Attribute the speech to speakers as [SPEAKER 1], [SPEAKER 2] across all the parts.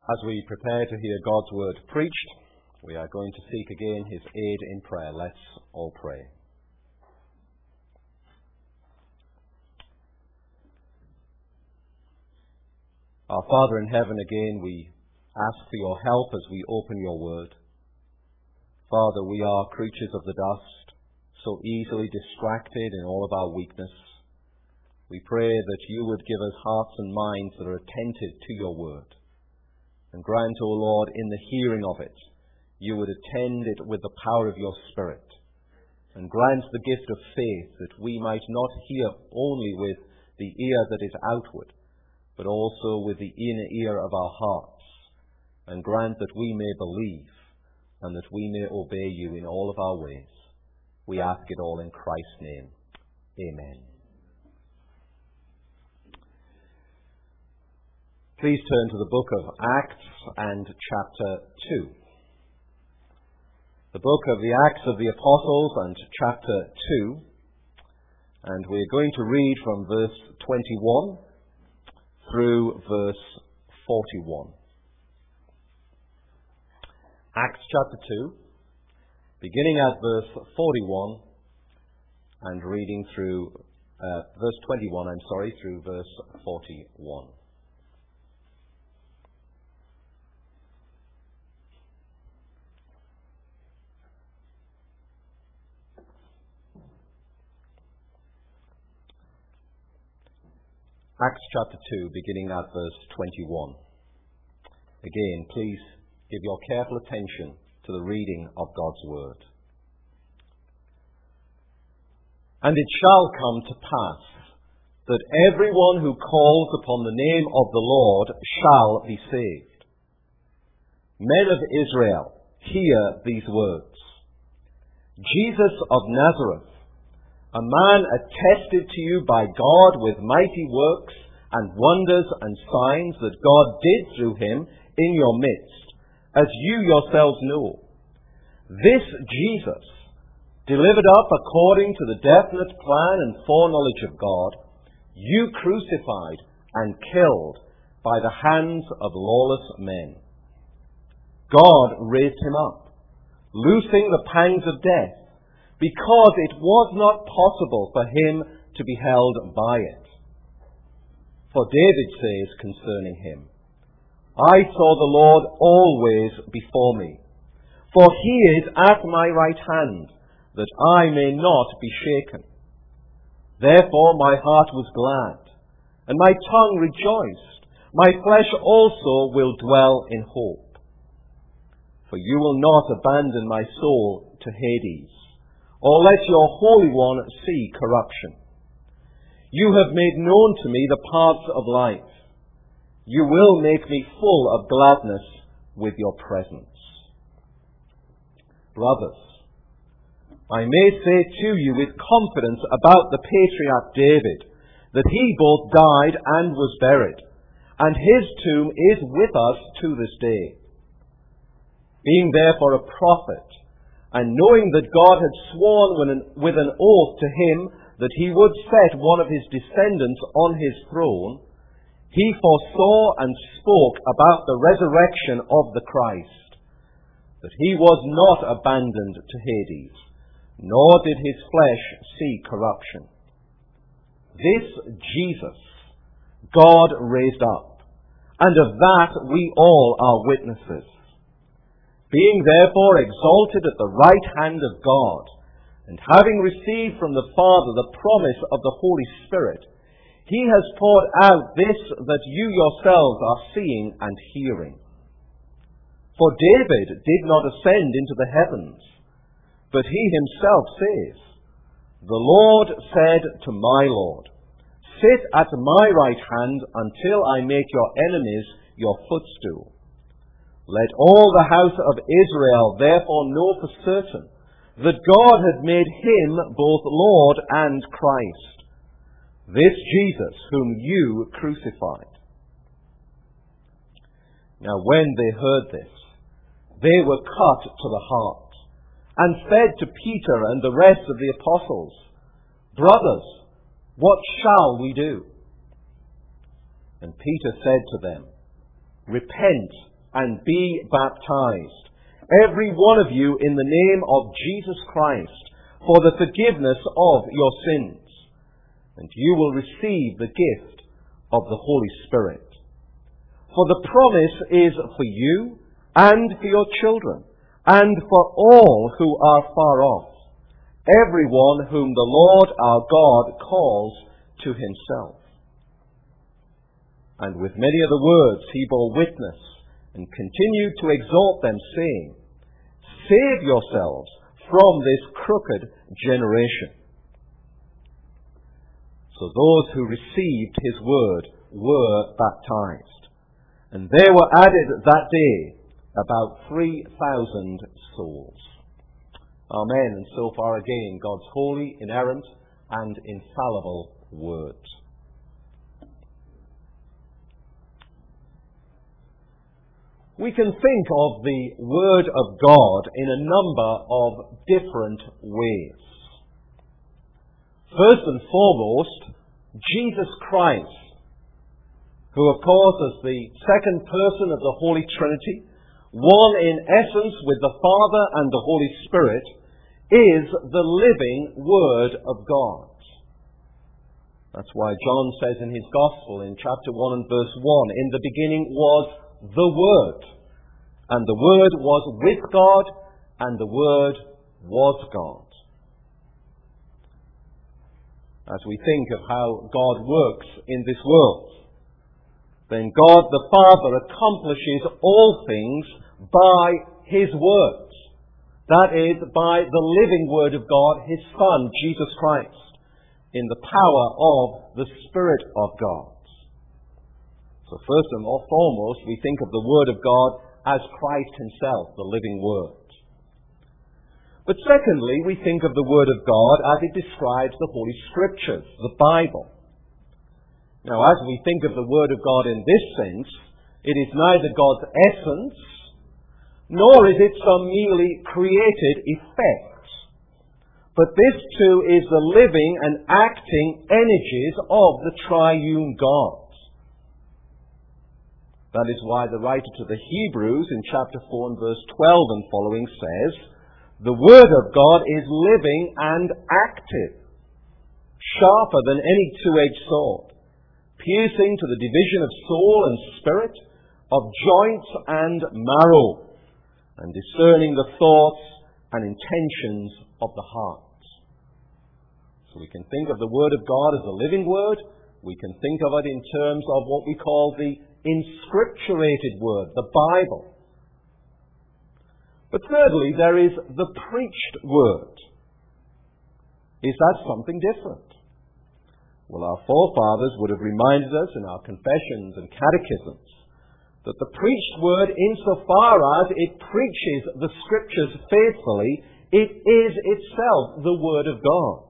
[SPEAKER 1] As we prepare to hear God's word preached, we are going to seek again his aid in prayer. Let's all pray. Our Father in heaven, again we ask for your help as we open your word. Father, we are creatures of the dust, so easily distracted in all of our weakness. We pray that you would give us hearts and minds that are attentive to your word. And grant, O Lord, in the hearing of it, you would attend it with the power of your Spirit. And grant the gift of faith that we might not hear only with the ear that is outward, but also with the inner ear of our hearts. And grant that we may believe, and that we may obey you in all of our ways. We ask it all in Christ's name. Amen. Please turn to the book of Acts and chapter 2. The book of the Acts of the Apostles and chapter 2. And we're going to read from verse 21 through verse 41. Acts chapter 2, beginning at verse 41 and reading through verse 21, through verse 41. Acts chapter 2, beginning at verse 21. Again, please give your careful attention to the reading of God's word. And it shall come to pass that everyone who calls upon the name of the Lord shall be saved. Men of Israel, hear these words. Jesus of Nazareth, a man attested to you by God with mighty works and wonders and signs that God did through him in your midst, as you yourselves know. This Jesus, delivered up according to the definite plan and foreknowledge of God, you crucified and killed by the hands of lawless men. God raised him up, loosing the pangs of death, because it was not possible for him to be held by it. For David says concerning him, I saw the Lord always before me, for he is at my right hand, that I may not be shaken. Therefore my heart was glad, and my tongue rejoiced. My flesh also will dwell in hope. For you will not abandon my soul to Hades, or let your Holy One see corruption. You have made known to me the paths of life. You will make me full of gladness with your presence. Brothers, I may say to you with confidence about the patriarch David, that he both died and was buried, and his tomb is with us to this day. Being therefore a prophet, and knowing that God had sworn with an oath to him that he would set one of his descendants on his throne, he foresaw and spoke about the resurrection of the Christ, that he was not abandoned to Hades, nor did his flesh see corruption. This Jesus God raised up, and of that we all are witnesses. Being therefore exalted at the right hand of God, and having received from the Father the promise of the Holy Spirit, he has poured out this that you yourselves are seeing and hearing. For David did not ascend into the heavens, but he himself says, The Lord said to my Lord, Sit at my right hand until I make your enemies your footstool. Let all the house of Israel therefore know for certain that God had made him both Lord and Christ, this Jesus whom you crucified. Now when they heard this, they were cut to the heart, and said to Peter and the rest of the apostles, Brothers, what shall we do? And Peter said to them, Repent and be baptized, every one of you, in the name of Jesus Christ, for the forgiveness of your sins, and you will receive the gift of the Holy Spirit. For the promise is for you and for your children, and for all who are far off, everyone whom the Lord our God calls to himself. And with many other words he bore witness, and continued to exhort them, saying, Save yourselves from this crooked generation. So those who received his word were baptized, and there were added that day about 3,000 souls. Amen. And so far again, God's holy, inerrant, and infallible word. We can think of the Word of God in a number of different ways. First and foremost, Jesus Christ, who of course is the second person of the Holy Trinity, one in essence with the Father and the Holy Spirit, is the living Word of God. That's why John says in his Gospel in chapter 1 and verse 1, in the beginning was the Word, and the Word was with God, and the Word was God. As we think of how God works in this world, then God the Father accomplishes all things by his Word. That is, by the living Word of God, his Son, Jesus Christ, in the power of the Spirit of God. So first and foremost, we think of the Word of God as Christ himself, the living Word. But secondly, we think of the Word of God as it describes the Holy Scriptures, the Bible. Now, as we think of the Word of God in this sense, it is neither God's essence, nor is it some merely created effect. But this too is the living and acting energies of the triune God. That is why the writer to the Hebrews in chapter 4 and verse 12 and following says, the Word of God is living and active, sharper than any two-edged sword, piercing to the division of soul and spirit, of joints and marrow, and discerning the thoughts and intentions of the heart. So we can think of the Word of God as a living Word. We can think of it in terms of what we call the inscripturated Word, the Bible. But thirdly, there is the preached Word. Is that something different? Well, our forefathers would have reminded us in our confessions and catechisms that the preached Word, insofar as it preaches the Scriptures faithfully, it is itself the Word of God.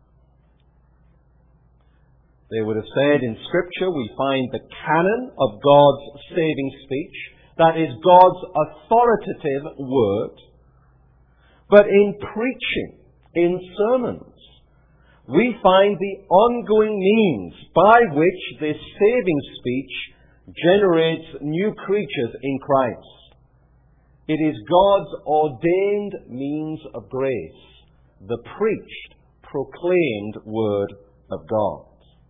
[SPEAKER 1] They would have said in Scripture we find the canon of God's saving speech, that is God's authoritative word. But in preaching, in sermons, we find the ongoing means by which this saving speech generates new creatures in Christ. It is God's ordained means of grace, the preached, proclaimed Word of God.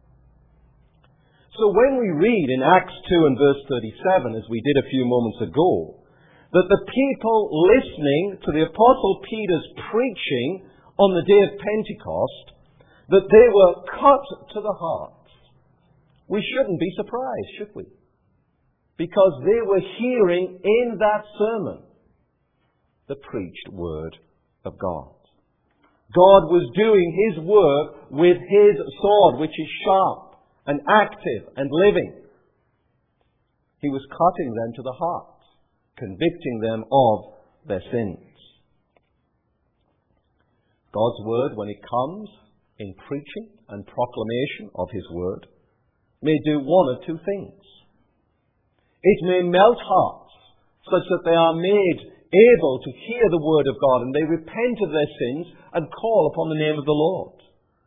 [SPEAKER 1] So when we read in Acts 2 and verse 37, as we did a few moments ago, that the people listening to the Apostle Peter's preaching on the day of Pentecost, that they were cut to the heart, we shouldn't be surprised, should we? Because they were hearing in that sermon the preached Word of God. God was doing his work with his sword, which is sharp and active and living. He was cutting them to the heart, convicting them of their sins. God's Word, when it comes in preaching and proclamation of his Word, may do one of two things. It may melt hearts such that they are made able to hear the Word of God and they repent of their sins and call upon the name of the Lord.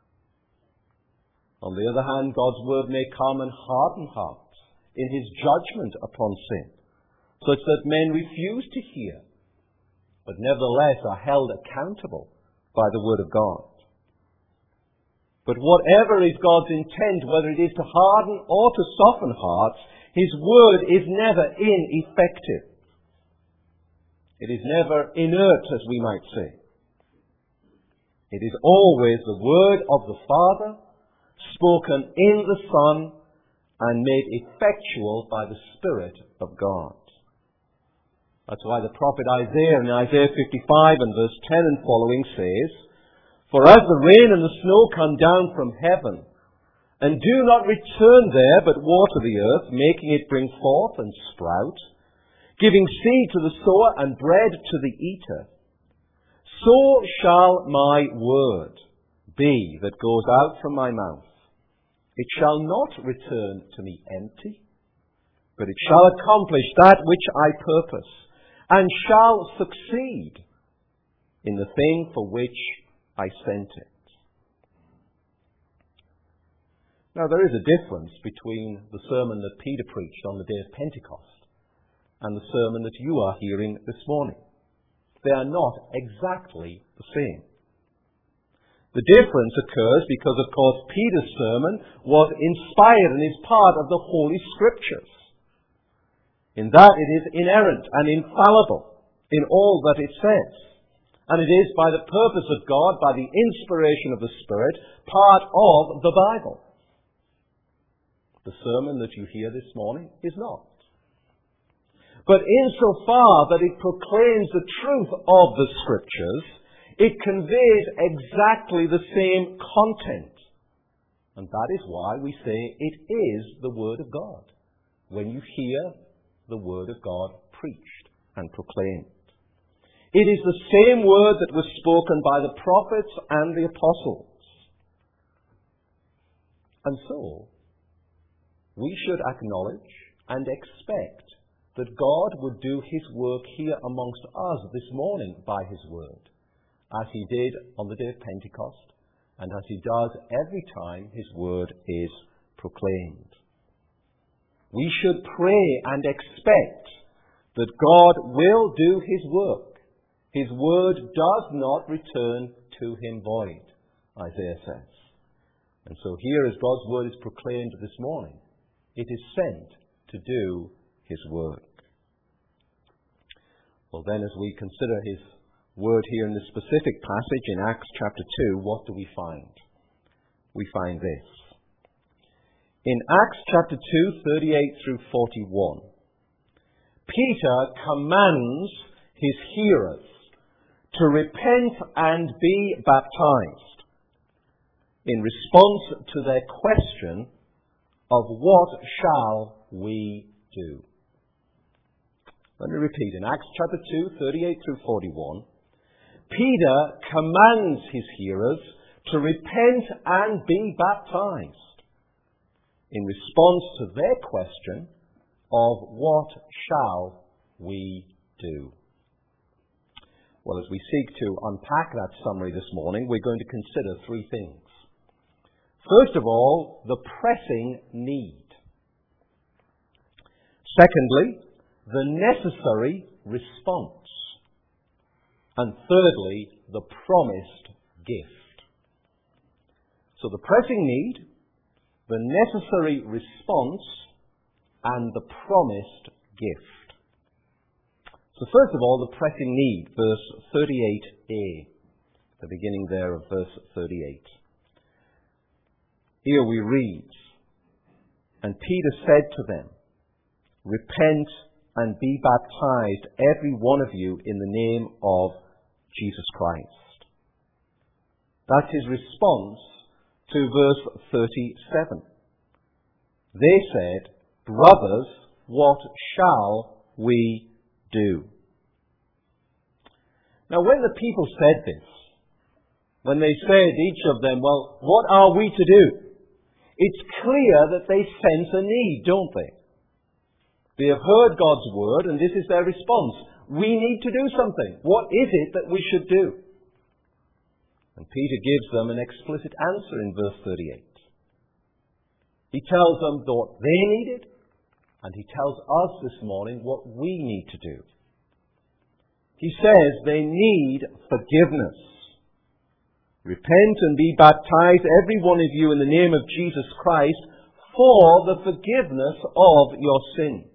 [SPEAKER 1] On the other hand, God's Word may come and harden hearts in his judgment upon sin, such that men refuse to hear, but nevertheless are held accountable by the Word of God. But whatever is God's intent, whether it is to harden or to soften hearts, His Word is never ineffective. It is never inert, as we might say. It is always the Word of the Father, spoken in the Son, and made effectual by the Spirit of God. That's why the prophet Isaiah in Isaiah 55 and verse 10 and following says, "For as the rain and the snow come down from heaven, and do not return there, but water the earth, making it bring forth and sprout, giving seed to the sower and bread to the eater, so shall my word be that goes out from my mouth. It shall not return to me empty, but it shall accomplish that which I purpose, and shall succeed in the thing for which I sent it." Now there is a difference between the sermon that Peter preached on the day of Pentecost and the sermon that you are hearing this morning. They are not exactly the same. The difference occurs because, of course, Peter's sermon was inspired and is part of the Holy Scriptures, in that it is inerrant and infallible in all that it says. And it is, by the purpose of God, by the inspiration of the Spirit, part of the Bible. The sermon that you hear this morning is not. But insofar that it proclaims the truth of the Scriptures, it conveys exactly the same content. And that is why we say it is the Word of God, when you hear the Word of God preached and proclaimed. It is the same Word that was spoken by the prophets and the apostles. And so, we should acknowledge and expect that God would do His work here amongst us this morning by His Word, as He did on the day of Pentecost, and as He does every time His Word is proclaimed. We should pray and expect that God will do His work. His Word does not return to Him void, Isaiah says. And so here, as God's Word is proclaimed this morning, it is sent to do His work. Well then, as we consider His Word here in this specific passage in Acts chapter 2, what do we find? We find this. In Acts chapter 2, 38 through 41, Peter commands his hearers to repent and be baptized in response to their question of what shall we do. Let me repeat. In Acts chapter 2, 38 through 41, Peter commands his hearers to repent and be baptized in response to their question of what shall we do. Well, as we seek to unpack that summary this morning, we're going to consider three things. First of all, the pressing need. Secondly, the necessary response. And thirdly, the promised gift. So the pressing need, the necessary response, and the promised gift. So first of all, the pressing need, verse 38a, the beginning there of verse 38. Here we read, "And Peter said to them, Repent and be baptized, every one of you, in the name of Jesus Christ." That's his response to verse 37. They said, "Brothers, what shall we do?" Now, when the people said this, when they said, each of them, "Well, what are we to do?" it's clear that they sense a need, don't they? They have heard God's word, and this is their response. We need to do something. What is it that we should do? And Peter gives them an explicit answer in verse 38. He tells them what they needed And he tells us this morning what we need to do. He says they need forgiveness. Repent and be baptized, every one of you, in the name of Jesus Christ, for the forgiveness of your sins.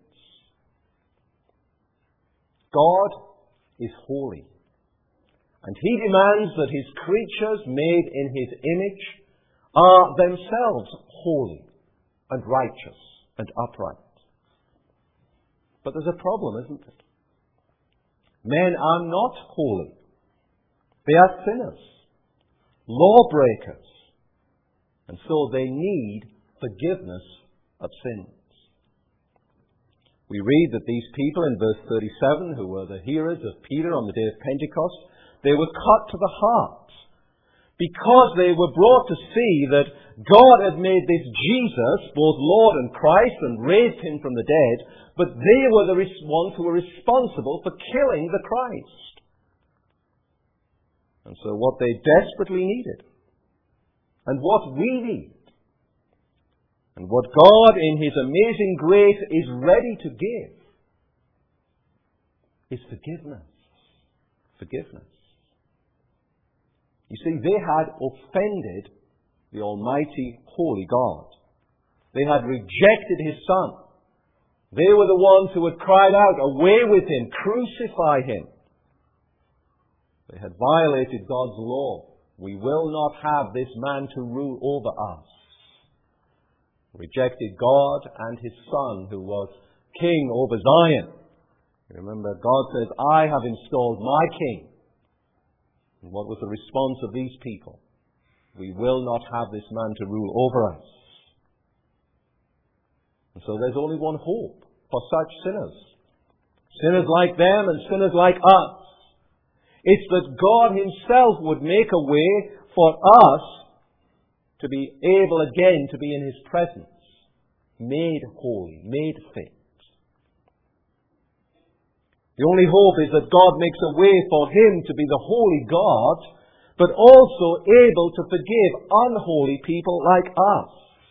[SPEAKER 1] God is holy, and he demands that his creatures made in his image are themselves holy and righteous and upright. But there's a problem, isn't it? Men are not holy. They are sinners, lawbreakers, and so they need forgiveness of sins. We read that these people in verse 37, who were the hearers of Peter on the day of Pentecost, they were cut to the heart because they were brought to see that God had made this Jesus both Lord and Christ and raised him from the dead, but they were the ones who were responsible for killing the Christ. And so what they desperately needed, and what we need, and what God in his amazing grace is ready to give, is forgiveness. Forgiveness. You see, they had offended the Almighty, holy God. They had rejected his Son. They were the ones who had cried out, "Away with him, crucify him." They had violated God's law. We will not have this man to rule over us. Rejected God and his Son, who was king over Zion. You remember, God says, "I have installed my king." And what was the response of these people? We will not have this man to rule over us. And so there's only one hope for such sinners. Sinners like them and sinners like us. It's that God himself would make a way for us to be able again to be in his presence, made holy, made fit. The only hope is that God makes a way for him to be the holy God, but also able to forgive unholy people like us.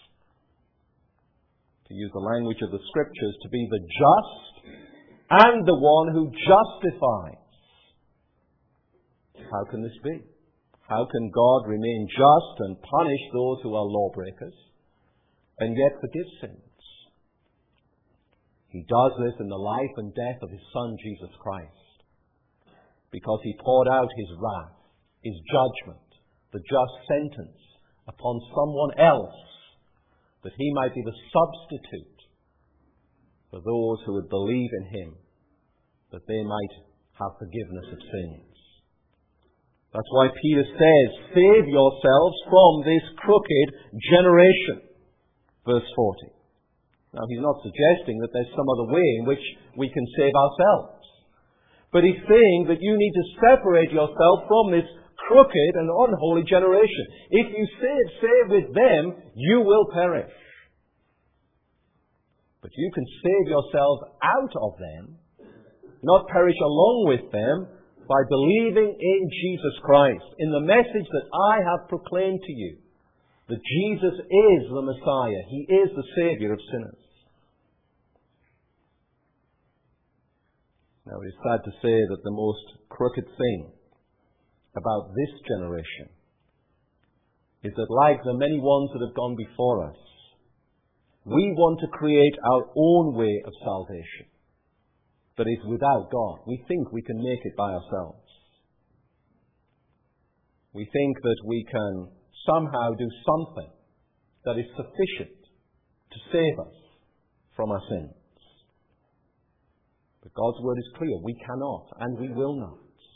[SPEAKER 1] To use the language of the Scriptures, to be the just and the one who justifies. How can this be? How can God remain just and punish those who are lawbreakers and yet forgive sins? He does this in the life and death of his Son, Jesus Christ, because he poured out his wrath, his judgment, the just sentence upon someone else, that he might be the substitute for those who would believe in him, that they might have forgiveness of sins. That's why Peter says, "Save yourselves from this crooked generation." Verse 40. Now, he's not suggesting that there's some other way in which we can save ourselves. But he's saying that you need to separate yourself from this crooked and unholy generation. If you save with them, you will perish. But you can save yourselves out of them, not perish along with them, by believing in Jesus Christ, in the message that I have proclaimed to you, that Jesus is the Messiah. He is the Saviour of sinners. Now, it is sad to say that the most crooked thing about this generation is that, like the many ones that have gone before us, we want to create our own way of salvation that is without God. We think we can make it by ourselves. We think that we can somehow do something that is sufficient to save us from our sins. But God's word is clear. We cannot and we will not.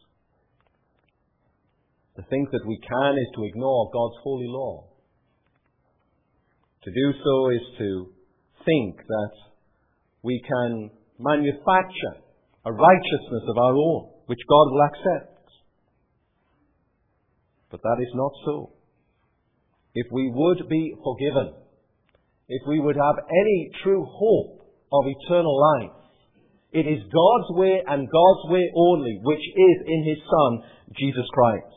[SPEAKER 1] To think that we can is to ignore God's holy law. To do so is to think that we can manufacture a righteousness of our own, which God will accept. But that is not so. If we would be forgiven, if we would have any true hope of eternal life, it is God's way and God's way only, which is in his Son, Jesus Christ.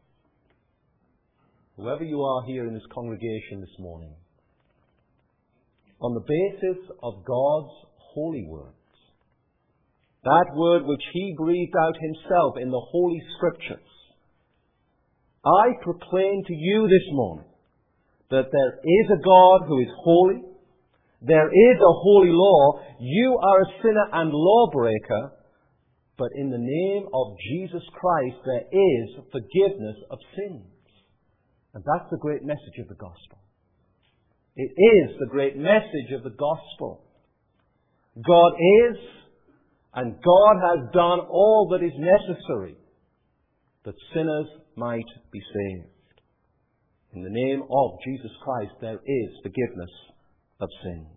[SPEAKER 1] Whoever you are here in this congregation this morning, on the basis of God's holy words. That word which he breathed out himself in the Holy Scriptures. I proclaim to you this morning that there is a God who is holy. There is a holy law. You are a sinner and lawbreaker. But in the name of Jesus Christ, there is forgiveness of sins. And that's the great message of the gospel. It is the great message of the gospel. God is, and God has done all that is necessary that sinners might be saved. In the name of Jesus Christ, there is forgiveness of sins.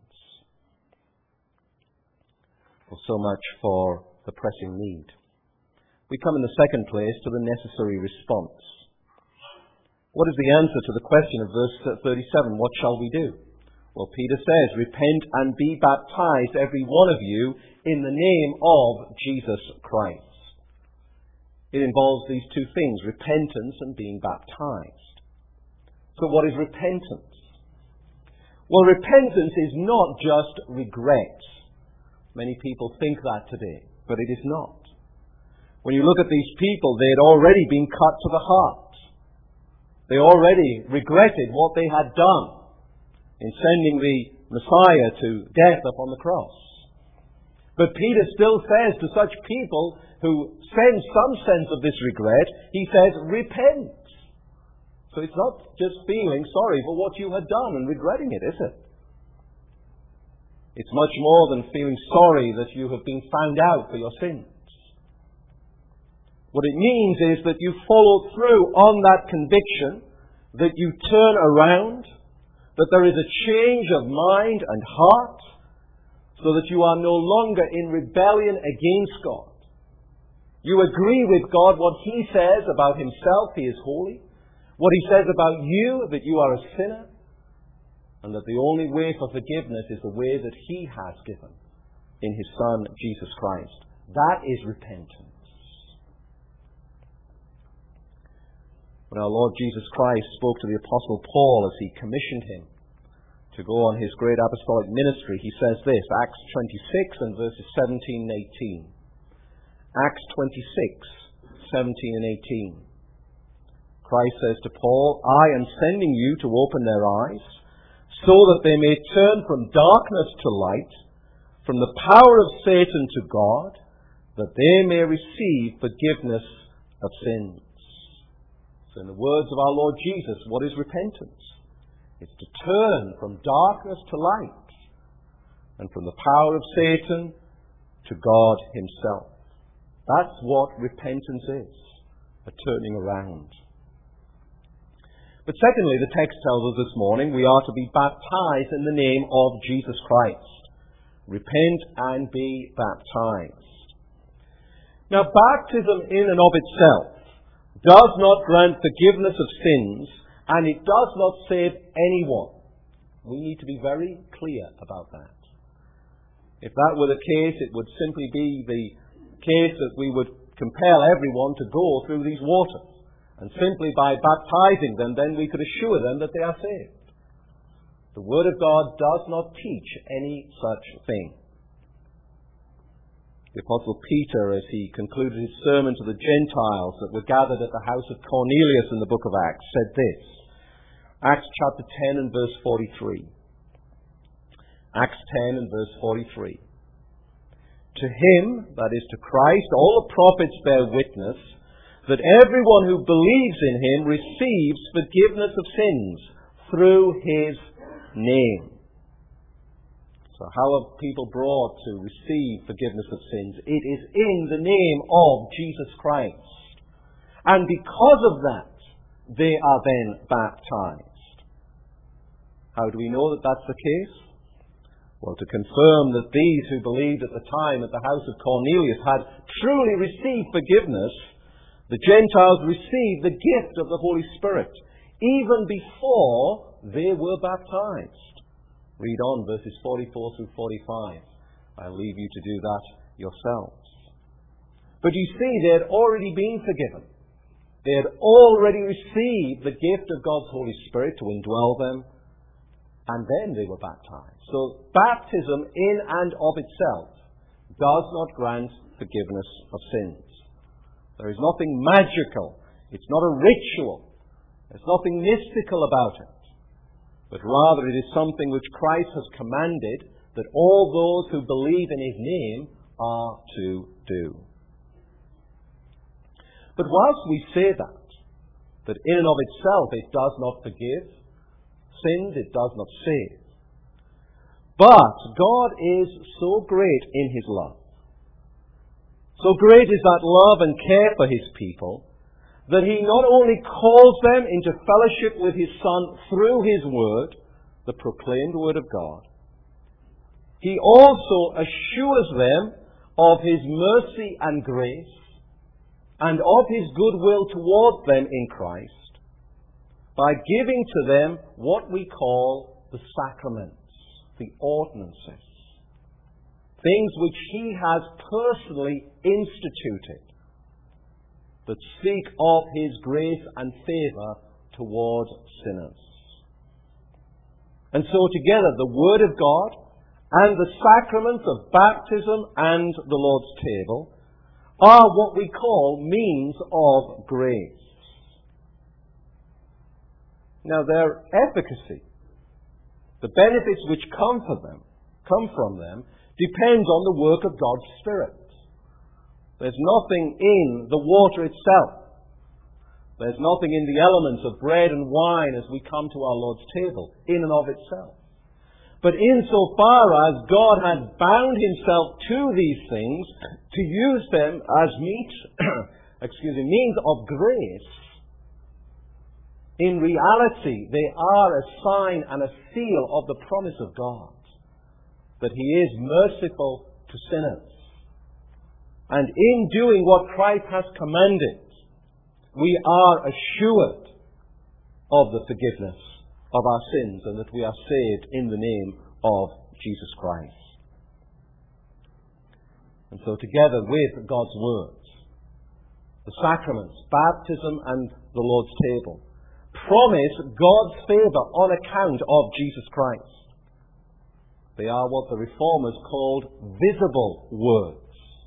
[SPEAKER 1] Well, so much for the pressing need. We come in the second place to the necessary response. What is the answer to the question of verse 37? What shall we do? Well, Peter says, repent and be baptized, every one of you, in the name of Jesus Christ. It involves these two things, repentance and being baptized. So what is repentance? Well, repentance is not just regret. Many people think that today, but it is not. When you look at these people, they had already been cut to the heart. They already regretted what they had done in sending the Messiah to death upon the cross. But Peter still says to such people who sense some sense of this regret, he says, repent. So it's not just feeling sorry for what you had done and regretting it, is it? It's much more than feeling sorry that you have been found out for your sins. What it means is that you follow through on that conviction, that you turn around, that there is a change of mind and heart, so that you are no longer in rebellion against God. You agree with God what He says about Himself, He is holy, what He says about you, that you are a sinner, and that the only way for forgiveness is the way that He has given in His Son, Jesus Christ. That is repentance. When our Lord Jesus Christ spoke to the Apostle Paul as he commissioned him to go on his great apostolic ministry, he says this, Acts 26 and verses 17 and 18. Acts 26, 17 and 18. Christ says to Paul, I am sending you to open their eyes, so that they may turn from darkness to light, from the power of Satan to God, that they may receive forgiveness of sins. So in the words of our Lord Jesus, what is repentance? It's to turn from darkness to light, and from the power of Satan to God Himself. That's what repentance is, a turning around. But secondly, the text tells us this morning we are to be baptized in the name of Jesus Christ. Repent and be baptized. Now, baptism in and of itself does not grant forgiveness of sins, and it does not save anyone. We need to be very clear about that. If that were the case, it would simply be the case that we would compel everyone to go through these waters. And simply by baptizing them, then we could assure them that they are saved. The Word of God does not teach any such thing. The Apostle Peter, as he concluded his sermon to the Gentiles that were gathered at the house of Cornelius in the book of Acts, said this. Acts chapter 10 and verse 43. Acts 10 and verse 43. To Him, that is to Christ, all the prophets bear witness that everyone who believes in Him receives forgiveness of sins through His name. So how are people brought to receive forgiveness of sins? It is in the name of Jesus Christ. And because of that, they are then baptized. How do we know that that's the case? Well, to confirm that these who believed at the time at the house of Cornelius had truly received forgiveness, the Gentiles received the gift of the Holy Spirit even before they were baptized. Read on verses 44 through 45. I'll leave you to do that yourselves. But you see, they had already been forgiven. They had already received the gift of God's Holy Spirit to indwell them. and then they were baptized. So baptism in and of itself does not grant forgiveness of sins. There is nothing magical. It's not a ritual. There's nothing mystical about it. But rather it is something which Christ has commanded that all those who believe in His name are to do. But whilst we say that in and of itself it does not forgive sins, it does not save. But God is so great in His love. So great is that love and care for His people that He not only calls them into fellowship with His Son through His Word, the proclaimed Word of God, He also assures them of His mercy and grace and of His goodwill towards them in Christ by giving to them what we call the sacraments, the ordinances, things which He has personally instituted that speak of His grace and favour towards sinners. And so together the Word of God and the sacraments of baptism and the Lord's table are what we call means of grace. Now their efficacy, the benefits which come from them, depends on the work of God's Spirit. There's nothing in the water itself. There's nothing in the elements of bread and wine as we come to our Lord's table, in and of itself. But insofar as God has bound Himself to these things to use them as means of grace, in reality they are a sign and a seal of the promise of God that He is merciful to sinners. And in doing what Christ has commanded, we are assured of the forgiveness of our sins and that we are saved in the name of Jesus Christ. And so together with God's words, the sacraments, baptism and the Lord's table, promise God's favour on account of Jesus Christ. They are what the Reformers called visible words,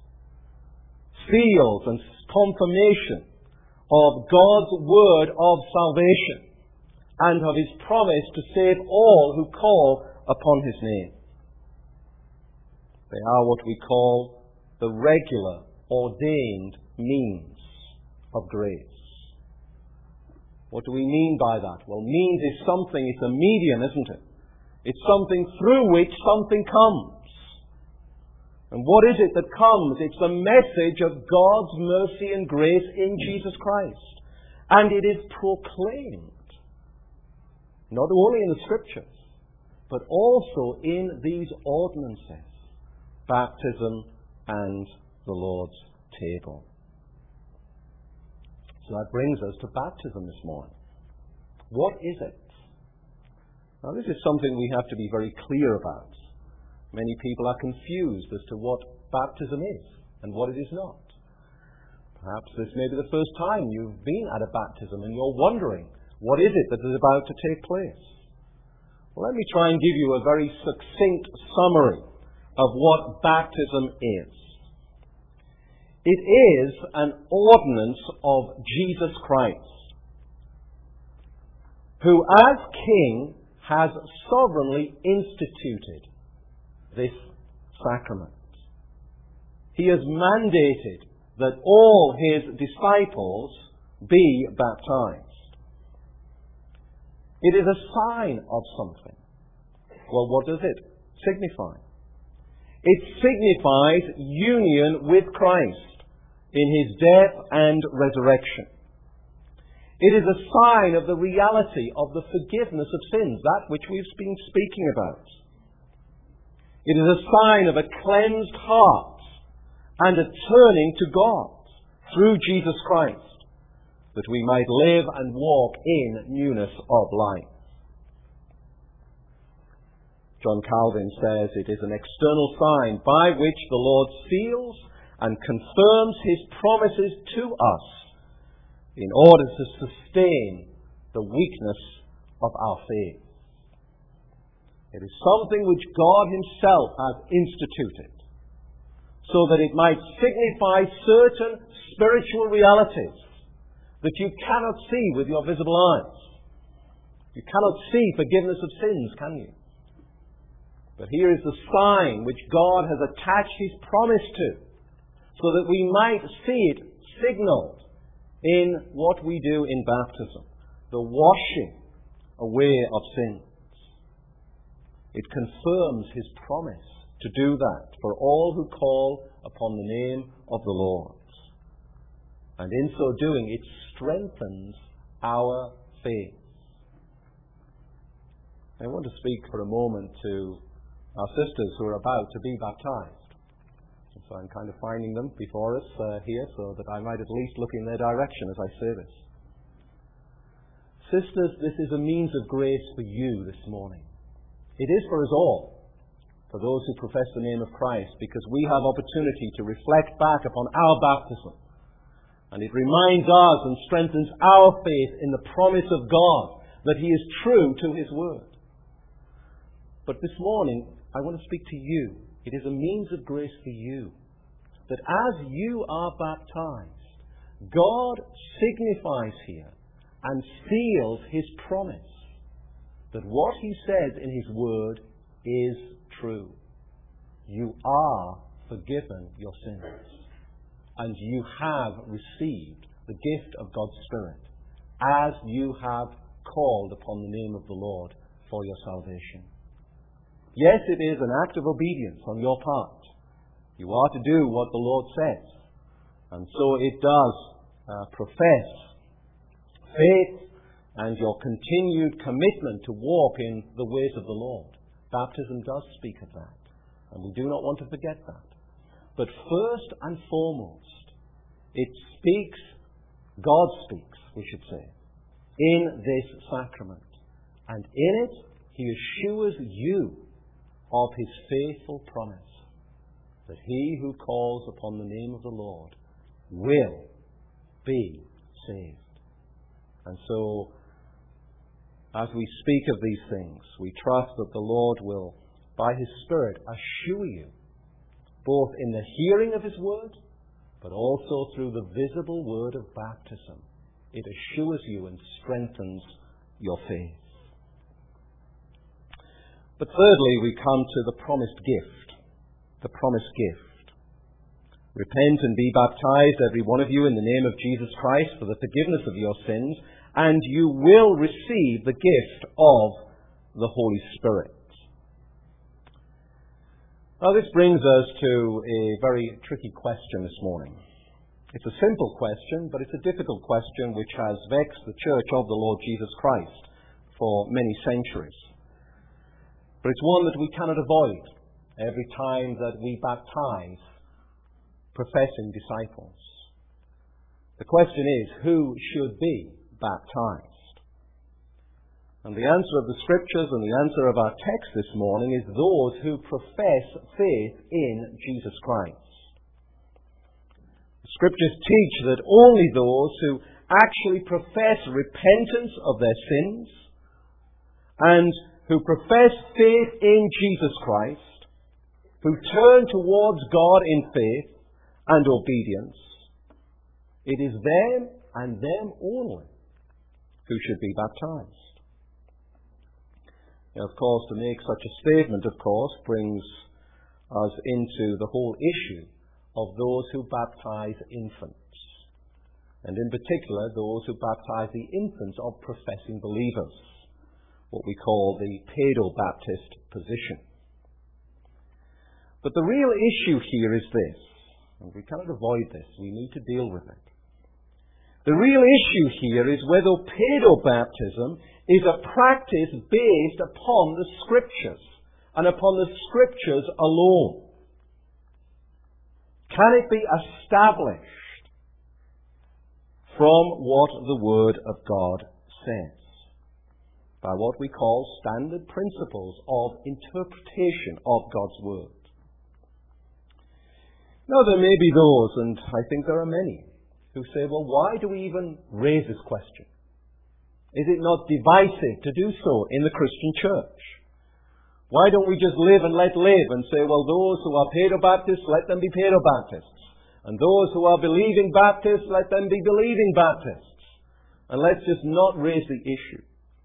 [SPEAKER 1] seals and confirmation of God's word of salvation and of His promise to save all who call upon His name. They are what we call the regular, ordained means of grace. What do we mean by that? Well, means is something, it's a medium, isn't it? It's something through which something comes. And what is it that comes? It's the message of God's mercy and grace in Jesus Christ. And it is proclaimed, not only in the Scriptures, but also in these ordinances, baptism and the Lord's table. So that brings us to baptism this morning. What is it? Now this is something we have to be very clear about. Many people are confused as to what baptism is and what it is not. Perhaps this may be the first time you've been at a baptism and you're wondering, what is it that is about to take place? Well, let me try and give you a very succinct summary of what baptism is. It is an ordinance of Jesus Christ, who as King has sovereignly instituted this sacrament. He has mandated that all His disciples be baptized. It is a sign of something. Well, what does it signify? It signifies union with Christ in His death and resurrection. It is a sign of the reality of the forgiveness of sins, that which we've been speaking about. It is a sign of a cleansed heart and a turning to God through Jesus Christ, that we might live and walk in newness of life. John Calvin says it is an external sign by which the Lord seals and confirms His promises to us in order to sustain the weakness of our faith. It is something which God Himself has instituted, so that it might signify certain spiritual realities that you cannot see with your visible eyes. You cannot see forgiveness of sins, can you? But here is the sign which God has attached His promise to, so that we might see it signaled in what we do in baptism, the washing away of sins. It confirms His promise to do that for all who call upon the name of the Lord. And in so doing, it strengthens our faith. I want to speak for a moment to our sisters who are about to be baptized. And so I'm kind of finding them before us here, so that I might at least look in their direction as I say this. Sisters, this is a means of grace for you this morning. It is for us all, for those who profess the name of Christ, because we have opportunity to reflect back upon our baptism. And it reminds us and strengthens our faith in the promise of God that He is true to His word. But this morning, I want to speak to you. It is a means of grace for you, that as you are baptized, God signifies here and seals His promise that what He says in His word is true. You are forgiven your sins, and you have received the gift of God's Spirit as you have called upon the name of the Lord for your salvation. Yes, it is an act of obedience on your part. You are to do what the Lord says, and so it does profess faith and your continued commitment to walk in the ways of the Lord. Baptism does speak of that, and we do not want to forget that. But first and foremost, it speaks, God speaks, we should say, in this sacrament. And in it, He assures you of His faithful promise that he who calls upon the name of the Lord will be saved. And so, as we speak of these things, we trust that the Lord will, by His Spirit, assure you, both in the hearing of His word, but also through the visible word of baptism. It assures you and strengthens your faith. But thirdly, we come to the promised gift. The promised gift. Repent and be baptized, every one of you, in the name of Jesus Christ for the forgiveness of your sins, and you will receive the gift of the Holy Spirit. Now, this brings us to a very tricky question this morning. It's a simple question, but it's a difficult question which has vexed the Church of the Lord Jesus Christ for many centuries. But it's one that we cannot avoid every time that we baptize professing disciples. The question is, who should be baptized? And the answer of the Scriptures and the answer of our text this morning is those who profess faith in Jesus Christ. The Scriptures teach that only those who actually profess repentance of their sins and who profess faith in Jesus Christ, who turn towards God in faith and obedience, it is them and them only who should be baptized. Now, of course, to make such a statement, brings us into the whole issue of those who baptize infants, and in particular those who baptize the infants of professing believers, what we call the paedo-baptist position. But the real issue here is this, and we cannot avoid this, we need to deal with it. The real issue here is whether paedo-baptism is a practice based upon the Scriptures and upon the Scriptures alone. Can it be established from what the Word of God says? By what we call standard principles of interpretation of God's Word. Now, there may be those, and I think there are many, who say, well, why do we even raise this question? Is it not divisive to do so in the Christian church? Why don't we just live and let live and say, well, those who are Paedobaptists, let them be Paedobaptists. And those who are believing Baptists, let them be believing Baptists. And let's just not raise the issue.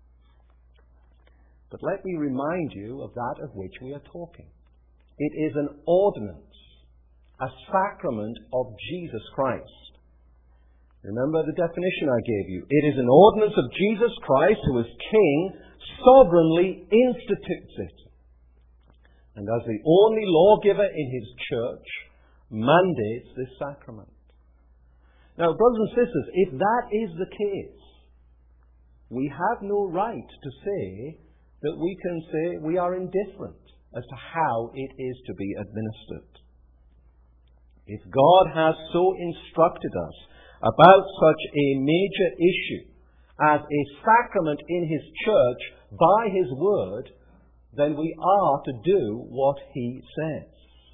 [SPEAKER 1] But let me remind you of that of which we are talking. It is an ordinance, a sacrament of Jesus Christ. Remember the definition I gave you. It is an ordinance of Jesus Christ, who is King, sovereignly institutes it. And as the only lawgiver in His church, mandates this sacrament. Now, brothers and sisters, if that is the case, we have no right to say that we can say we are indifferent as to how it is to be administered. If God has so instructed us about such a major issue as a sacrament in His church by His word, then we are to do what He says.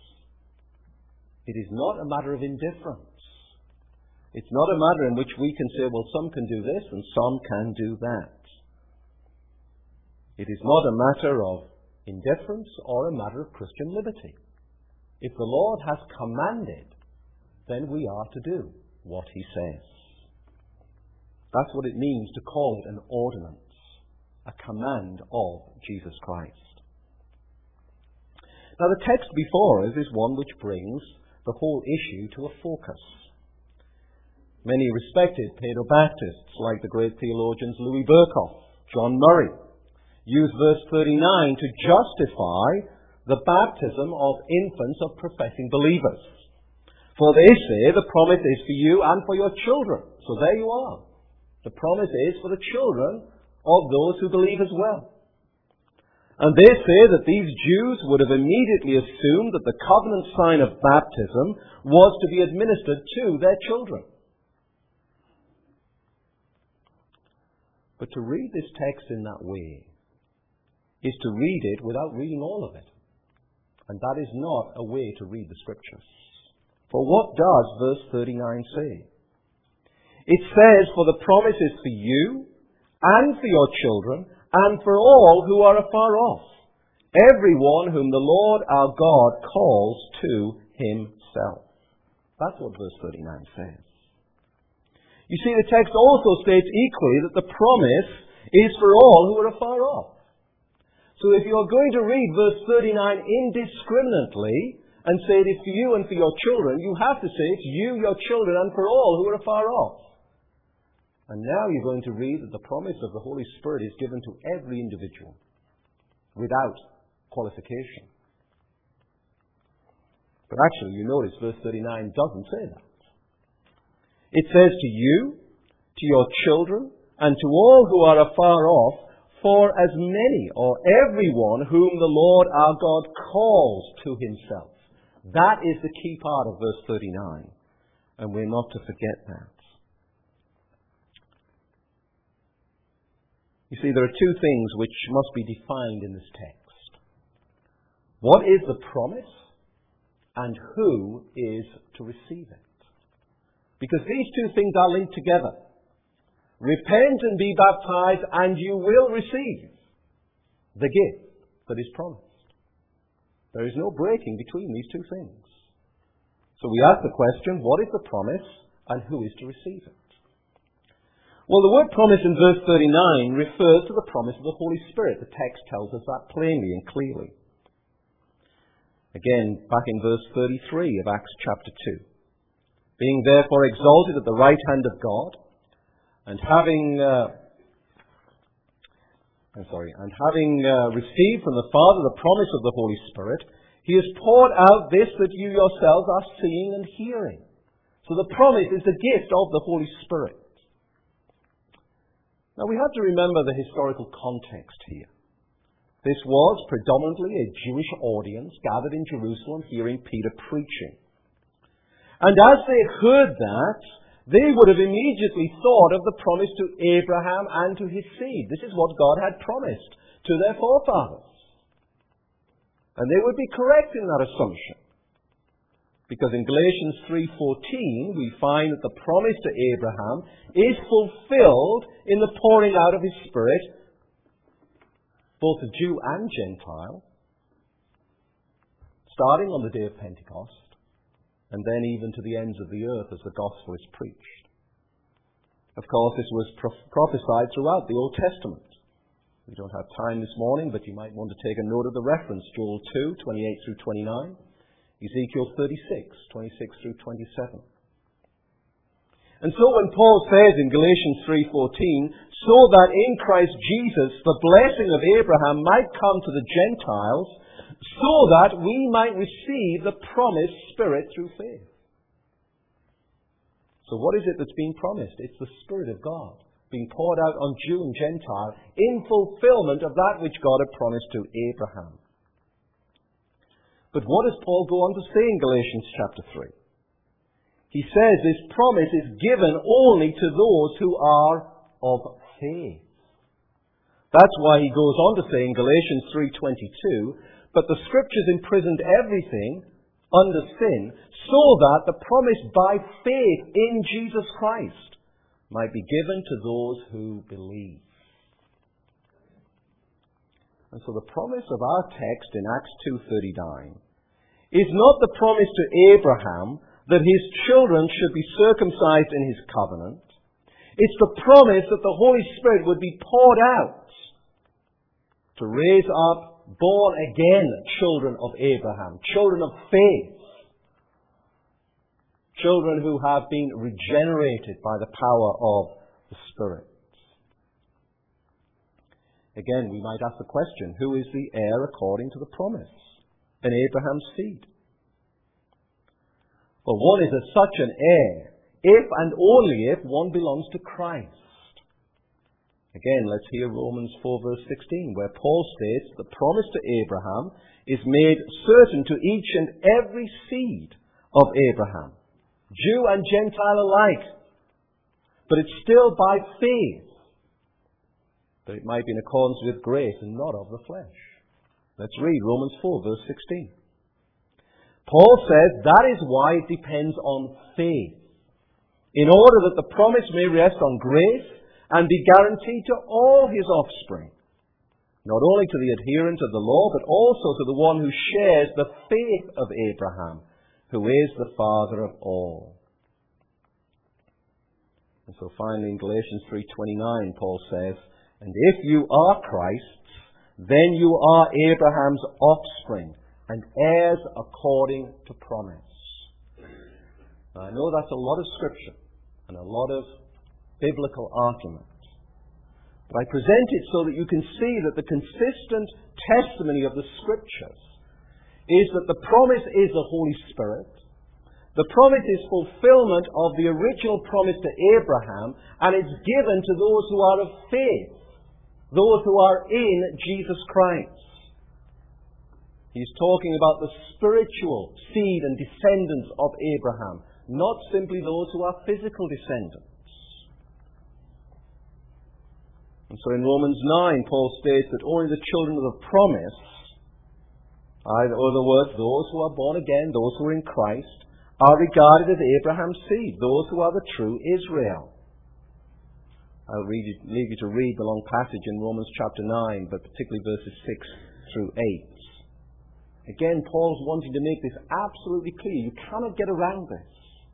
[SPEAKER 1] It is not a matter of indifference. It's not a matter in which we can say, well, some can do this and some can do that. It is not a matter of indifference or a matter of Christian liberty. If the Lord has commanded, then we are to do what He says. That's what it means to call it an ordinance, a command of Jesus Christ. Now, the text before us is one which brings the whole issue to a focus. Many respected Paedobaptists, like the great theologians Louis Berkhof, John Murray, use verse 39 to justify the baptism of infants of professing believers. For they say the promise is for you and for your children. So there you are. The promise is for the children of those who believe as well. And they say that these Jews would have immediately assumed that the covenant sign of baptism was to be administered to their children. But to read this text in that way is to read it without reading all of it. And that is not a way to read the Scriptures. For what does verse 39 say? It says, for the promise is for you and for your children and for all who are afar off, everyone whom the Lord our God calls to Himself. That's what verse 39 says. You see, the text also states equally that the promise is for all who are afar off. So if you're going to read verse 39 indiscriminately and say it is for you and for your children, you have to say it's you, your children, and for all who are afar off. And now you're going to read that the promise of the Holy Spirit is given to every individual without qualification. But actually, you notice verse 39 doesn't say that. It says to you, to your children, and to all who are afar off, for as many or everyone whom the Lord our God calls to Himself. That is the key part of verse 39. And we're not to forget that. You see, there are two things which must be defined in this text. What is the promise and who is to receive it? Because these two things are linked together. Repent and be baptized and you will receive the gift that is promised. There is no breaking between these two things. So we ask the question, what is the promise and who is to receive it? Well, the word promise in verse 39 refers to the promise of the Holy Spirit. The text tells us that plainly and clearly. Again, back in verse 33 of Acts chapter 2. Being therefore exalted at the right hand of God, and having received from the Father the promise of the Holy Spirit, He has poured out this that you yourselves are seeing and hearing. So the promise is the gift of the Holy Spirit. Now we have to remember the historical context here. This was predominantly a Jewish audience gathered in Jerusalem hearing Peter preaching. And as they heard that, they would have immediately thought of the promise to Abraham and to his seed. This is what God had promised to their forefathers. And they would be correct in that assumption. Because in Galatians 3:14, we find that the promise to Abraham is fulfilled in the pouring out of His Spirit, both to Jew and Gentile, starting on the day of Pentecost, and then even to the ends of the earth as the gospel is preached. Of course, this was prophesied throughout the Old Testament. We don't have time this morning, but you might want to take a note of the reference. Joel 2, 28 through 29. Ezekiel 36, 26 through 27. And so when Paul says in Galatians 3:14, so that in Christ Jesus the blessing of Abraham might come to the Gentiles, so that we might receive the promised Spirit through faith. So what is it that's being promised? It's the Spirit of God being poured out on Jew and Gentile in fulfillment of that which God had promised to Abraham. But what does Paul go on to say in Galatians chapter 3? He says this promise is given only to those who are of faith. That's why he goes on to say in Galatians 3:22, but the Scriptures imprisoned everything under sin, so that the promise by faith in Jesus Christ might be given to those who believe. And so the promise of our text in Acts 2:39 is not the promise to Abraham that his children should be circumcised in his covenant. It's the promise that the Holy Spirit would be poured out to raise up born-again children of Abraham, children of faith, children who have been regenerated by the power of the Spirit. Again, we might ask the question, who is the heir according to the promise in Abraham's seed? Well, one is as such an heir if and only if one belongs to Christ. Again, let's hear Romans 4 verse 16, where Paul states, the promise to Abraham is made certain to each and every seed of Abraham, Jew and Gentile alike. But it's still by faith. But it might be in accordance with grace and not of the flesh. Let's read Romans 4 verse 16. Paul says that is why it depends on faith, in order that the promise may rest on grace and be guaranteed to all his offspring, not only to the adherent of the law, but also to the one who shares the faith of Abraham, who is the father of all. And so finally in Galatians 3:29, Paul says, and if you are Christ's, then you are Abraham's offspring and heirs according to promise. Now, I know that's a lot of scripture and a lot of biblical argument. But I present it so that you can see that the consistent testimony of the Scriptures is that the promise is the Holy Spirit. The promise is fulfillment of the original promise to Abraham, and it's given to those who are of faith, those who are in Jesus Christ. He's talking about the spiritual seed and descendants of Abraham, not simply those who are physical descendants. And so in Romans 9, Paul states that only the children of the promise, in other words, those who are born again, those who are in Christ, are regarded as Abraham's seed, those who are the true Israel. I'll leave you to read the long passage in Romans chapter 9, but particularly verses 6 through 8. Again, Paul's wanting to make this absolutely clear. You cannot get around this.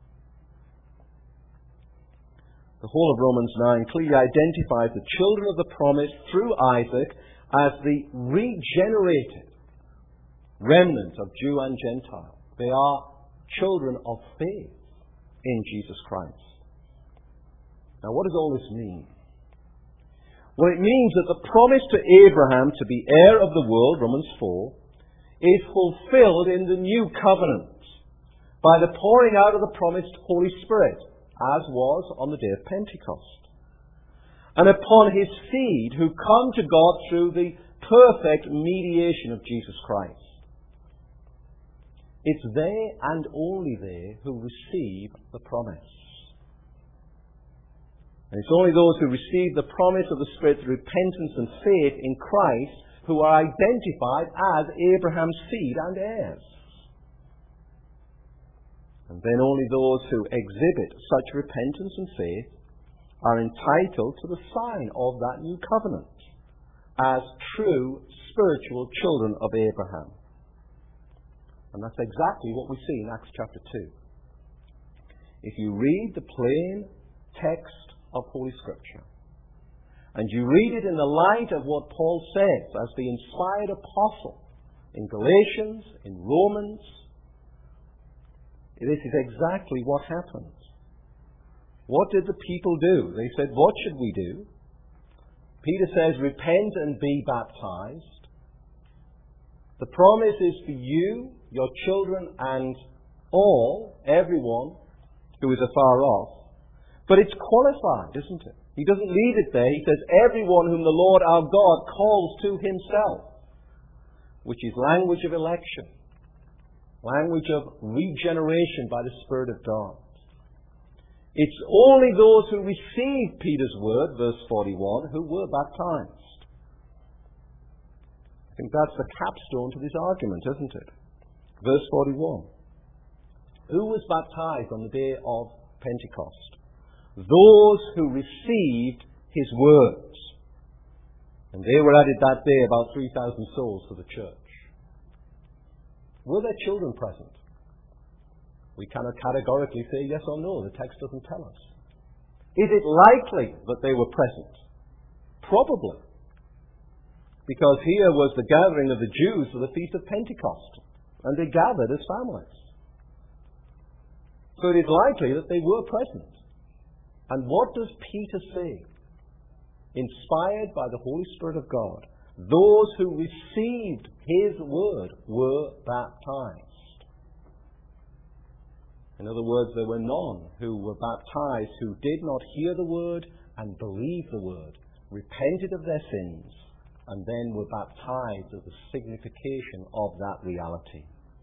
[SPEAKER 1] The whole of Romans 9 clearly identifies the children of the promise through Isaac as the regenerated remnant of Jew and Gentile. They are children of faith in Jesus Christ. Now, what does all this mean? Well, it means that the promise to Abraham to be heir of the world, Romans 4, is fulfilled in the new covenant by the pouring out of the promised Holy Spirit, as was on the day of Pentecost, and upon his seed who come to God through the perfect mediation of Jesus Christ. It's they and only they who receive the promise. And it's only those who receive the promise of the Spirit through repentance and faith in Christ who are identified as Abraham's seed and heirs. And then only those who exhibit such repentance and faith are entitled to the sign of that new covenant as true spiritual children of Abraham. And that's exactly what we see in Acts chapter 2. If you read the plain text of Holy Scripture, and you read it in the light of what Paul says as the inspired apostle in Galatians, in Romans, this is exactly what happened. What did the people do? They said, what should we do? Peter says, repent and be baptized. The promise is for you, your children, and everyone who is afar off. But it's qualified, isn't it? He doesn't leave it there. He says, everyone whom the Lord our God calls to himself, which is language of election, language of regeneration by the Spirit of God. It's only those who receive Peter's word, verse 41, who were baptized. I think that's the capstone to this argument, isn't it? Verse 41. Who was baptized on the day of Pentecost? Those who received his words. And they were added that day about 3,000 souls to the church. Were their children present? We cannot categorically say yes or no. The text doesn't tell us. Is it likely that they were present? Probably. Because here was the gathering of the Jews for the Feast of Pentecost. And they gathered as families. So it is likely that they were present. And what does Peter say? Inspired by the Holy Spirit of God, those who received his word were baptized. In other words, there were none who were baptized who did not hear the word and believe the word, repented of their sins, and then were baptized as a signification of that reality.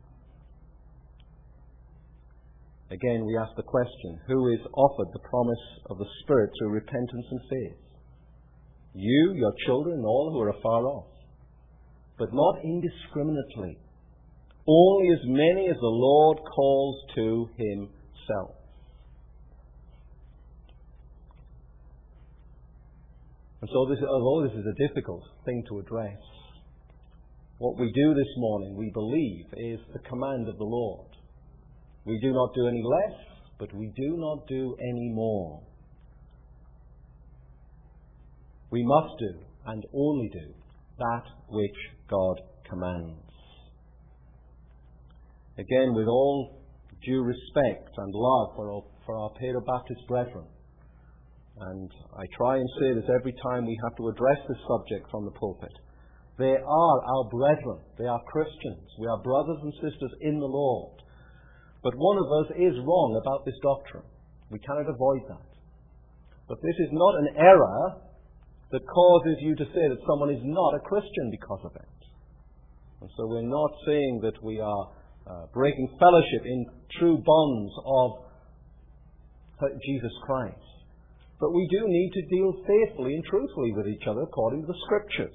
[SPEAKER 1] Again, we ask the question, who is offered the promise of the Spirit through repentance and faith? You, your children, and all who are afar off. But not indiscriminately. Only as many as the Lord calls to himself. And so, although this is a difficult thing to address, what we do this morning, we believe, is the command of the Lord. We do not do any less, but we do not do any more. We must do, and only do, that which God commands. Again, with all due respect and love for our Paedo-Baptist brethren, and I try and say this every time we have to address this subject from the pulpit, they are our brethren. They are Christians. We are brothers and sisters in the Lord. But one of us is wrong about this doctrine. We cannot avoid that. But this is not an error that causes you to say that someone is not a Christian because of it. And so we're not saying that we are breaking fellowship in true bonds of Jesus Christ. But we do need to deal faithfully and truthfully with each other according to the Scriptures.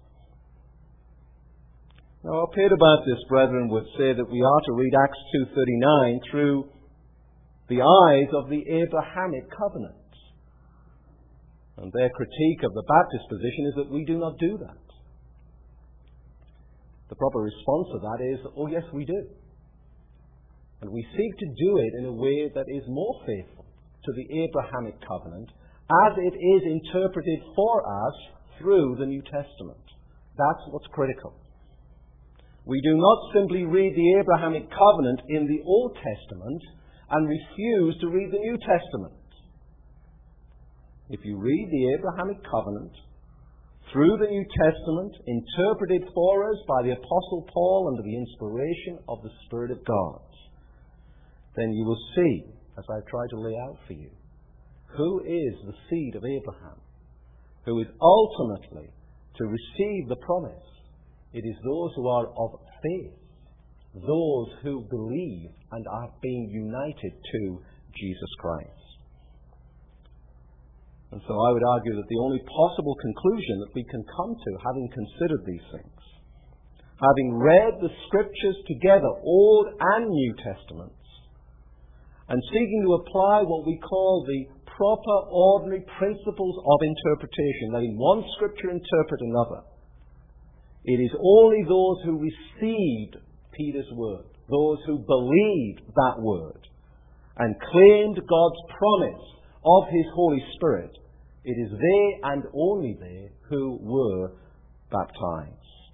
[SPEAKER 1] Now, our Paedo-Baptist brethren would say that we are to read Acts 2:39 through the eyes of the Abrahamic covenant. And their critique of the Baptist position is that we do not do that. The proper response to that is, oh yes, we do. And we seek to do it in a way that is more faithful to the Abrahamic covenant as it is interpreted for us through the New Testament. That's what's critical. We do not simply read the Abrahamic covenant in the Old Testament and refuse to read the New Testament. If you read the Abrahamic covenant through the New Testament, interpreted for us by the Apostle Paul under the inspiration of the Spirit of God, then you will see, as I've tried to lay out for you, who is the seed of Abraham, who is ultimately to receive the promise. It is those who are of faith, those who believe and are being united to Jesus Christ. And so I would argue that the only possible conclusion that we can come to, having considered these things, having read the Scriptures together, Old and New Testaments, and seeking to apply what we call the proper, ordinary principles of interpretation, letting one Scripture interpret another, it is only those who received Peter's word, those who believed that word and claimed God's promise of His Holy Spirit, it is they and only they who were baptized.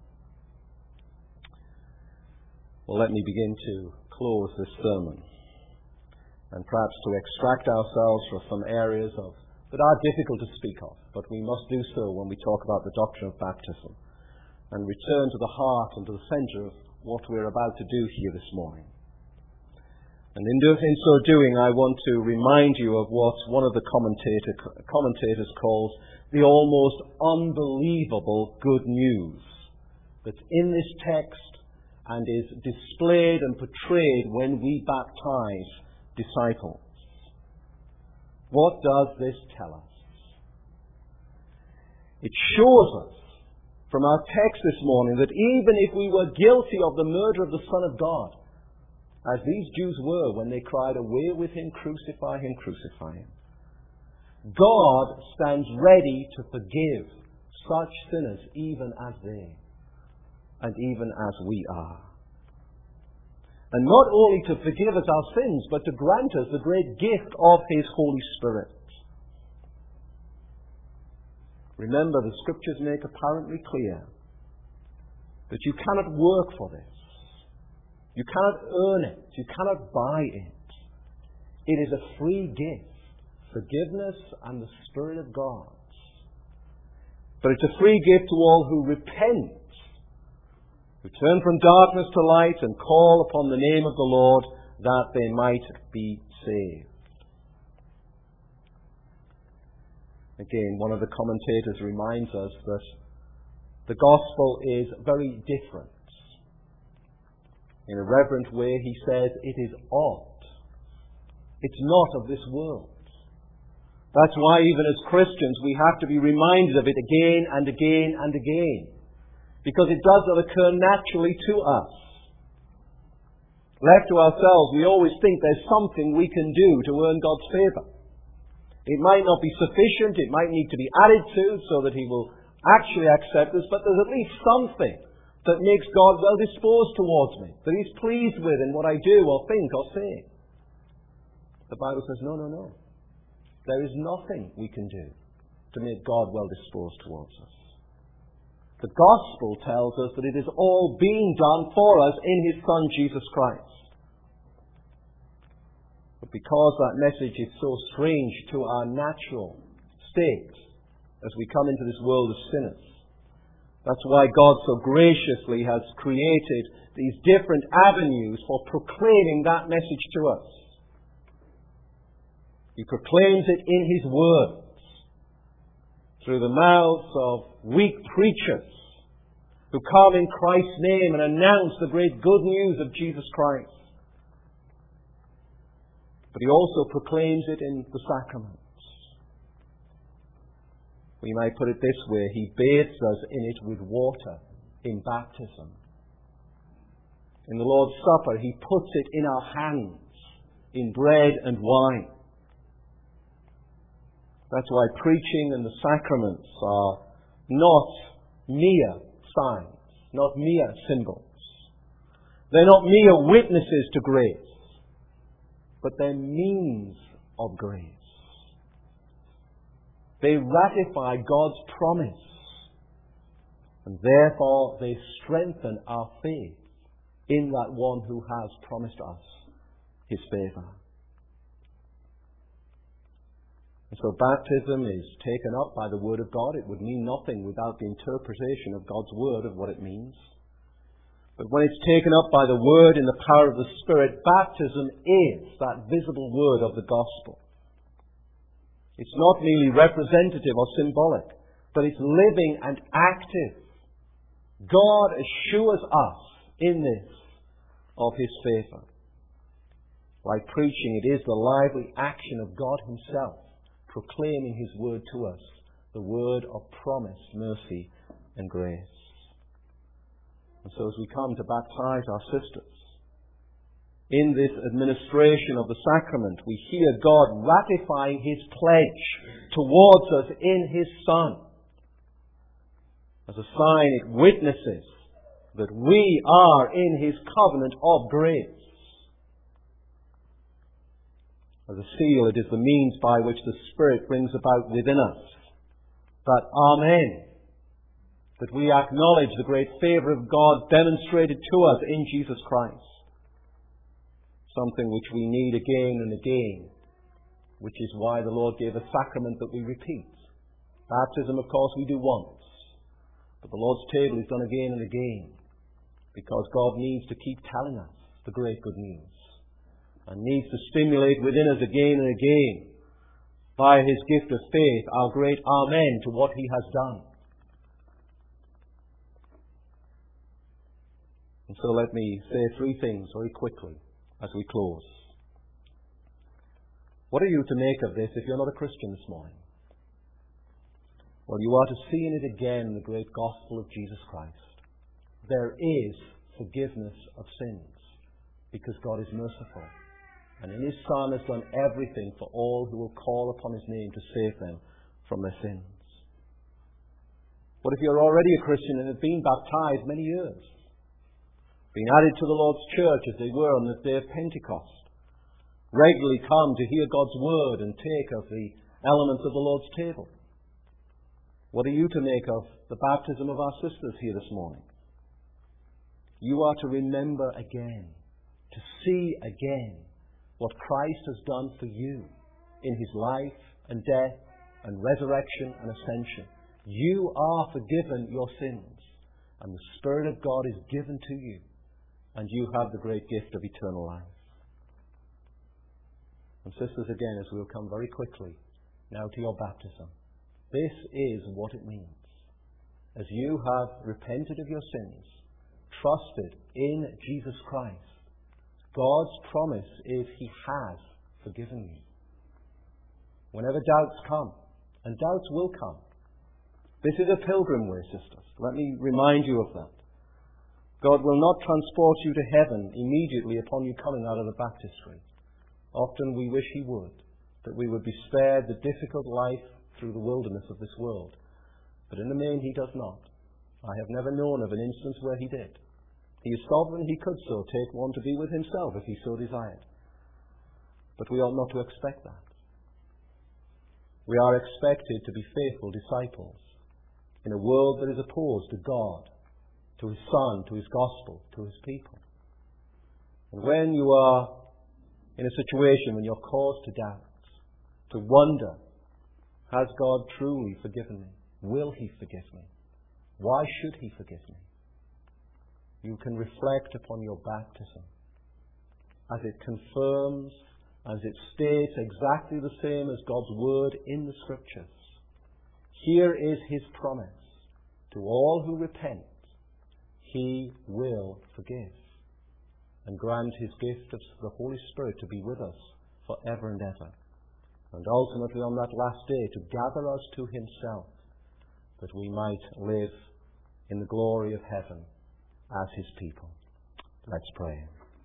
[SPEAKER 1] Well, let me begin to close this sermon and perhaps to extract ourselves from some areas that are difficult to speak of, but we must do so when we talk about the doctrine of baptism, and return to the heart and to the center of what we're about to do here this morning. And in so doing, I want to remind you of what one of the commentators calls the almost unbelievable good news that's in this text and is displayed and portrayed when we baptize disciples. What does this tell us? It shows us from our text this morning that even if we were guilty of the murder of the Son of God, as these Jews were when they cried, "Away with him, crucify him, crucify him," God stands ready to forgive such sinners even as they, and even as we are. And not only to forgive us our sins, but to grant us the great gift of His Holy Spirit. Remember, the Scriptures make apparently clear that you cannot work for this. You cannot earn it. You cannot buy it. It is a free gift. Forgiveness and the Spirit of God. But it's a free gift to all who repent, who turn from darkness to light and call upon the name of the Lord that they might be saved. Again, one of the commentators reminds us that the gospel is very different. In a reverent way, he says it is odd. It's not of this world. That's why even as Christians we have to be reminded of it again and again and again. Because it does not occur naturally to us. Left to ourselves, we always think there's something we can do to earn God's favour. It might not be sufficient, it might need to be added to so that He will actually accept us, but there's at least something that makes God well disposed towards me, that He's pleased with in what I do or think or say. The Bible says, no. There is nothing we can do to make God well disposed towards us. The gospel tells us that it is all being done for us in His Son, Jesus Christ. But because that message is so strange to our natural state as we come into this world of sinners, that's why God so graciously has created these different avenues for proclaiming that message to us. He proclaims it in His words, through the mouths of weak preachers who come in Christ's name and announce the great good news of Jesus Christ. But He also proclaims it in the sacraments. We might put it this way: He bathes us in it with water in baptism. In the Lord's Supper, He puts it in our hands in bread and wine. That's why preaching and the sacraments are not mere signs, not mere symbols. They're not mere witnesses to grace, but they're means of grace. They ratify God's promise, and therefore they strengthen our faith in that one who has promised us His favour. And so baptism is taken up by the Word of God. It would mean nothing without the interpretation of God's Word of what it means. But when it's taken up by the Word in the power of the Spirit, baptism is that visible Word of the gospel. It's not merely representative or symbolic, but it's living and active. God assures us in this of His favour. Like preaching, it is the lively action of God Himself, proclaiming His word to us, the word of promise, mercy, and grace. And so as we come to baptize our sisters, in this administration of the sacrament, we hear God ratifying His pledge towards us in His Son. As a sign, it witnesses that we are in His covenant of grace. As a seal, it is the means by which the Spirit brings about within us that Amen, that we acknowledge the great favour of God demonstrated to us in Jesus Christ. Something which we need again and again, which is why the Lord gave a sacrament that we repeat. Baptism, of course, we do once, but the Lord's table is done again and again, because God needs to keep telling us the great good news, and needs to stimulate within us again and again, by His gift of faith, our great Amen to what He has done. And so let me say three things very quickly as we close. What are you to make of this if you're not a Christian this morning? Well, you are to see in it again the great gospel of Jesus Christ. There is forgiveness of sins because God is merciful. And in His Son has done everything for all who will call upon His name to save them from their sins. But if you're already a Christian and have been baptized many years, been added to the Lord's church as they were on the day of Pentecost, regularly come to hear God's word and take of the elements of the Lord's table, what are you to make of the baptism of our sisters here this morning? You are to remember again, to see again, what Christ has done for you in His life and death and resurrection and ascension. You are forgiven your sins, and the Spirit of God is given to you, and you have the great gift of eternal life. And sisters, again, as we'll come very quickly now to your baptism, this is what it means. As you have repented of your sins, trusted in Jesus Christ, God's promise is He has forgiven you. Whenever doubts come, and doubts will come, this is a pilgrim way, sisters. Let me remind you of that. God will not transport you to heaven immediately upon you coming out of the baptistry. Often we wish He would, that we would be spared the difficult life through the wilderness of this world. But in the main He does not. I have never known of an instance where He did. He is sovereign, He could so take one to be with Himself if He so desired. But we ought not to expect that. We are expected to be faithful disciples in a world that is opposed to God, to His Son, to His gospel, to His people. And when you are in a situation when you're caused to doubt, to wonder, has God truly forgiven me? Will He forgive me? Why should He forgive me? You can reflect upon your baptism as it confirms, as it states exactly the same as God's word in the Scriptures. Here is His promise. To all who repent, He will forgive and grant His gift of the Holy Spirit to be with us forever and ever. And ultimately on that last day to gather us to Himself, that we might live in the glory of heaven as His people. Let's pray.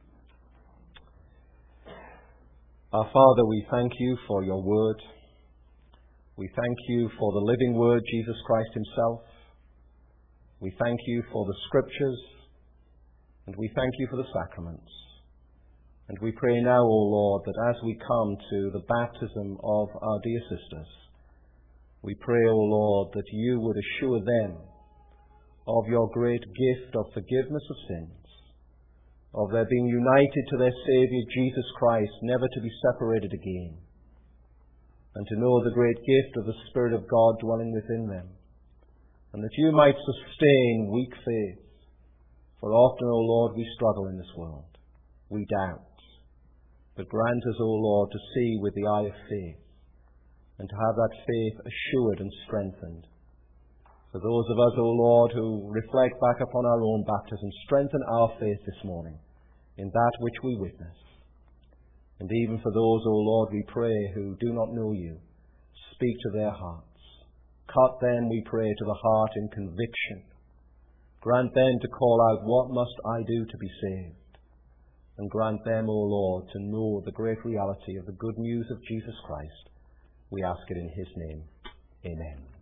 [SPEAKER 1] Our Father, we thank You for Your word. We thank You for the living word, Jesus Christ Himself. We thank You for the Scriptures, and we thank You for the sacraments. And we pray now, O Lord, that as we come to the baptism of our dear sisters, we pray, O Lord, that You would assure them of Your great gift of forgiveness of sins, of their being united to their Saviour, Jesus Christ, never to be separated again, and to know the great gift of the Spirit of God dwelling within them, and that You might sustain weak faith. For often, O Lord, we struggle in this world. We doubt. But grant us, O Lord, to see with the eye of faith, and to have that faith assured and strengthened. For those of us, O Lord, who reflect back upon our own baptism, strengthen our faith this morning in that which we witness. And even for those, O Lord, we pray, who do not know You, speak to their hearts. Cut them, we pray, to the heart in conviction. Grant them to call out, what must I do to be saved? And grant them, O Lord, to know the great reality of the good news of Jesus Christ. We ask it in His name. Amen.